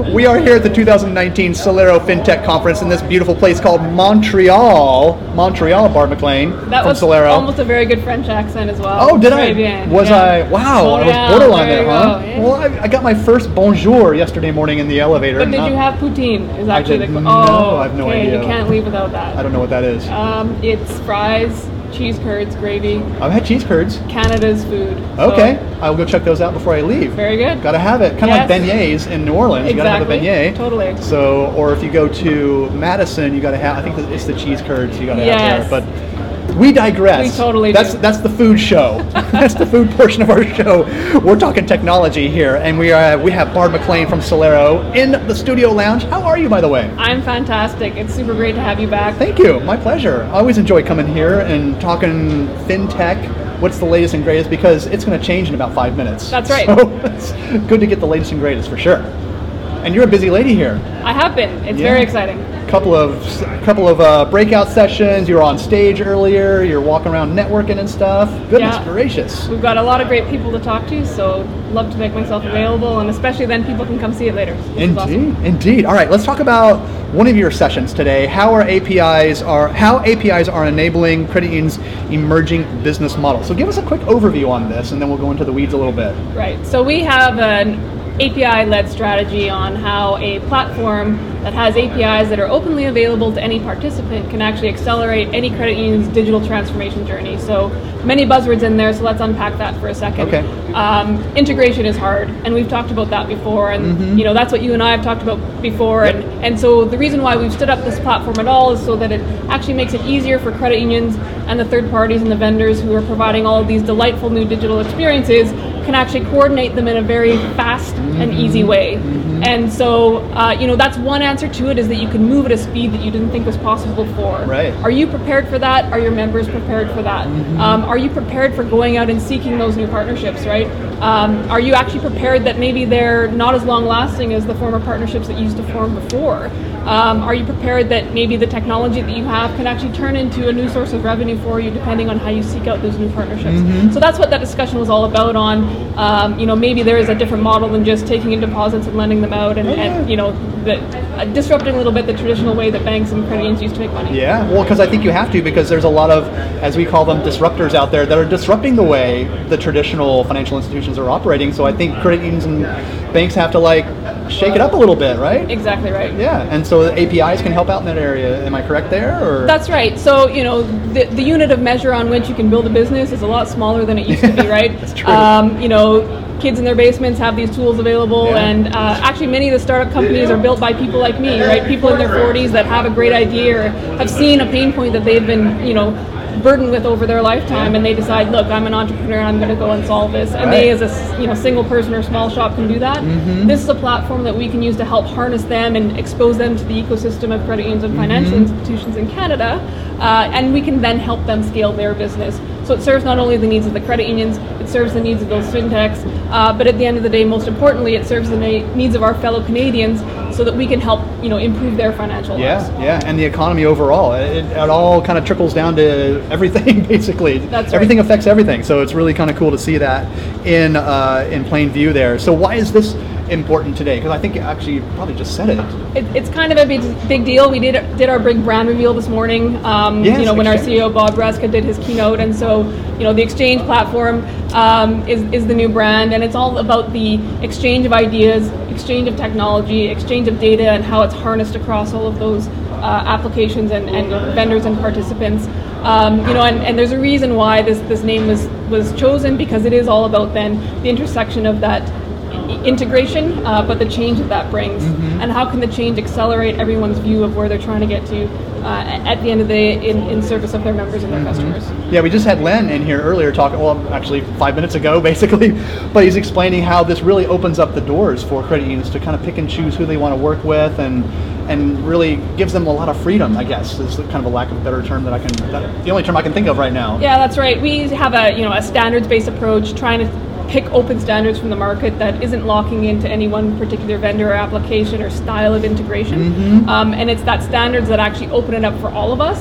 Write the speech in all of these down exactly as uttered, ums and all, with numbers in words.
We are here at the two thousand nineteen Celero FinTech Conference in this beautiful place called Montreal. Montreal, Bart McLean that from was Celero. Almost a very good French accent as well. Oh, did Très I? bien. Was yeah. I? Wow, Montreal, I was borderline there, there, huh? yeah. Well, I, I got my first bonjour yesterday morning in the elevator. But did Not, you have poutine? Is I actually did the not. oh, I have no okay, idea. You can't leave without that. I don't know what that is. Um, it's fries, cheese curds, gravy. I've had cheese curds. Canada's food. Okay, So, I'll go check those out before I leave. very good. Gotta have it. Kind of Yes. like beignets in New Orleans. You gotta have a Exactly. beignet. Totally. So, or if you go to Madison, you gotta have. I think it's the cheese curds you gotta Yes. have there. But we digress. We totally That's do. that's the food show. That's the food portion of our show. We're talking technology here, and we are we have Bart McLean from Celero in the studio lounge. How are you, by the way? I'm fantastic. It's super great to have you back. Thank you. My pleasure. I always enjoy coming here and talking fintech. What's the latest and greatest? Because it's going to change in about five minutes. That's right. So it's good to get the latest and greatest for sure. And you're a busy lady here. I have been. It's Yeah. very exciting. Couple of couple of uh, breakout sessions. You were on stage earlier. You're walking around networking and stuff. Goodness Yeah. gracious. We've got a lot of great people to talk to, so love to make myself available, and especially then people can come see it later. which is Indeed, awesome. indeed. All right, let's talk about one of your sessions today. How are A P Is are how A P Is are enabling credit unions' emerging business models. So give us a quick overview on this, and then we'll go into the weeds a little bit. Right. So we have an A P I-led strategy on how a platform that has A P Is that are openly available to any participant can actually accelerate any credit union's digital transformation journey. So many buzzwords in there, so let's unpack that for a second. Okay. Um, integration is hard, and we've talked about that before, and Mm-hmm. you know that's what you and I have talked about before, Yep. and, and so the reason why we've stood up this platform at all is so that it actually makes it easier for credit unions and the third parties and the vendors who are providing all of these delightful new digital experiences can actually coordinate them in a very fast and easy way. And so, uh, you know, that's one answer to it, is that you can move at a speed that you didn't think was possible before. Right. Are you prepared for that? Are your members prepared for that? Um, are you prepared for going out and seeking those new partnerships, right? Um, are you actually prepared that maybe they're not as long lasting as the former partnerships that used to form before? Um, are you prepared that maybe the technology that you have can actually turn into a new source of revenue for you depending on how you seek out those new partnerships? So that's what that discussion was all about on, um, you know, maybe there is a different model than just taking in deposits and lending them out and, and you know, the, uh, disrupting a little bit the traditional way that banks and credit unions used to make money. Yeah, well, because I think you have to, because there's a lot of, as we call them, disruptors out there that are disrupting the way the traditional financial institutions are operating. So I think credit unions and banks have to like shake it up a little bit, right? Exactly right. Yeah, and so the A P Is can help out in that area. Am I correct there? Or? That's right. So, you know, the, the unit of measure on which you can build a business is a lot smaller than it used to be, right? That's true. Um, you know, kids in their basements have these tools available, Yeah. and uh, actually many of the startup companies are built by people like me, right? People in their forties that have a great idea or have seen a pain point that they've been, you know, burdened with over their lifetime, and they decide, look, I'm an entrepreneur, I'm going to go and solve this. And they, Right. as a s- you know single person or small shop, can do that. Mm-hmm. This is a platform that we can use to help harness them and expose them to the ecosystem of credit unions and financial Mm-hmm. institutions in Canada, uh, and we can then help them scale their business. So it serves not only the needs of the credit unions, it serves the needs of those fintechs, uh, but at the end of the day, most importantly, it serves the na- needs of our fellow Canadians, so that we can help, you know, improve their financial lives. Yeah, yeah, and the economy overall. It, it all kind of trickles down to everything, basically. That's right. Everything affects everything, so it's really kind of cool to see that in uh, in plain view there. So why is this important today? Because I think actually you probably just said it. It, it's kind of a big, big deal. We did did our big brand reveal this morning. Um, Yes, you know, when our Exchange. C E O Bob Reska did his keynote, and so you know, the Exchange platform um, is is the new brand, and it's all about the exchange of ideas, exchange of technology, exchange of data, and how it's harnessed across all of those uh, applications and, and vendors and participants. Um, you know, and, and there's a reason why this this name was was chosen, because it is all about then the intersection of that integration, uh, but the change that that brings, Mm-hmm. and how can the change accelerate everyone's view of where they're trying to get to uh, at the end of the day in, in service of their members and their Mm-hmm. customers. Yeah, we just had Len in here earlier talking, well, actually five minutes ago, basically, but he's explaining how this really opens up the doors for credit unions to kind of pick and choose who they want to work with, and and really gives them a lot of freedom, I guess, is kind of a lack of a better term that I can, that, the only term I can think of right now. Yeah, that's right. We have a you know a standards-based approach, trying to pick open standards from the market that isn't locking into any one particular vendor or application or style of integration. Mm-hmm. Um, and it's that standards that actually open it up for all of us, so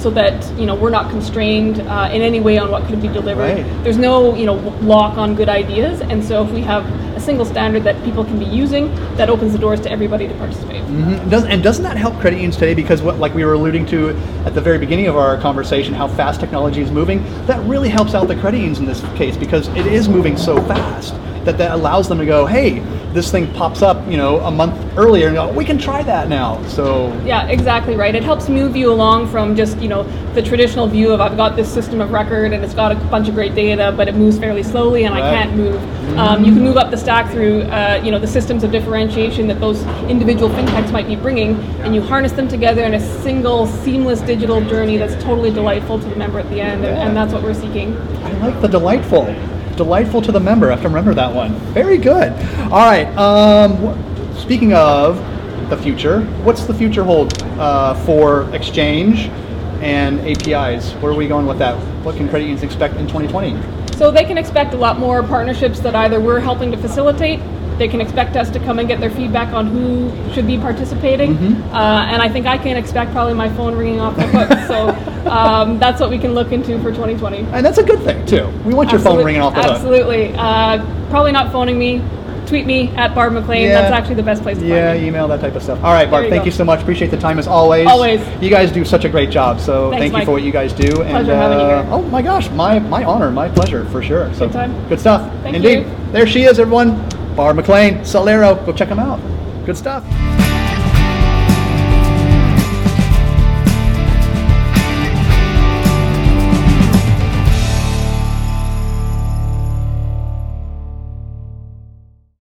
so that you know we're not constrained uh, in any way on what could be delivered. Right. There's no you know lock on good ideas, and so if we have a single standard that people can be using, that opens the doors to everybody to participate. Mm-hmm. Does, and doesn't that help credit unions today? Because what, like we were alluding to at the very beginning of our conversation, how fast technology is moving, that really helps out the credit unions in this case because it is moving so fast that that allows them to go, hey, this thing pops up, you know, a month earlier, and go, we can try that now. So yeah, exactly right. It helps move you along from just you know the traditional view of I've got this system of record and it's got a bunch of great data, but it moves fairly slowly and right. I can't move. Mm-hmm. Um, you can move up the stack through uh, you know the systems of differentiation that those individual fintechs might be bringing, and you harness them together in a single seamless digital journey that's totally delightful to the member at the end, and, and that's what we're seeking. I like the delightful. Delightful to the member. I have to remember that one. Very good. All right. Um, wh- speaking of the future, what's the future hold uh, for Exchange and A P Is? Where are we going with that? What can credit unions expect in twenty twenty? So they can expect a lot more partnerships that either we're helping to facilitate. They can expect us to come and get their feedback on who should be participating. Mm-hmm. Uh, and I think I can expect probably my phone ringing off the hook. So um, that's what we can look into for twenty twenty. And that's a good thing, too. We want your Absolutely. phone ringing off the hook. Absolutely. Uh, probably not phoning me. Tweet me at Barb McLean. Yeah. That's actually the best place to Yeah, find me. email, that type of stuff. All right, Barb, you thank go. you so much. Appreciate the time as always. Always. You guys do such a great job, so Thanks, thank you Mike. for what you guys do. Pleasure and, having you uh, here. Oh my gosh, my my honor, my pleasure, for sure. So Good time. Good stuff. Thank Indeed. you. There she is, everyone. Barb McLean, Solero. Go check them out. Good stuff.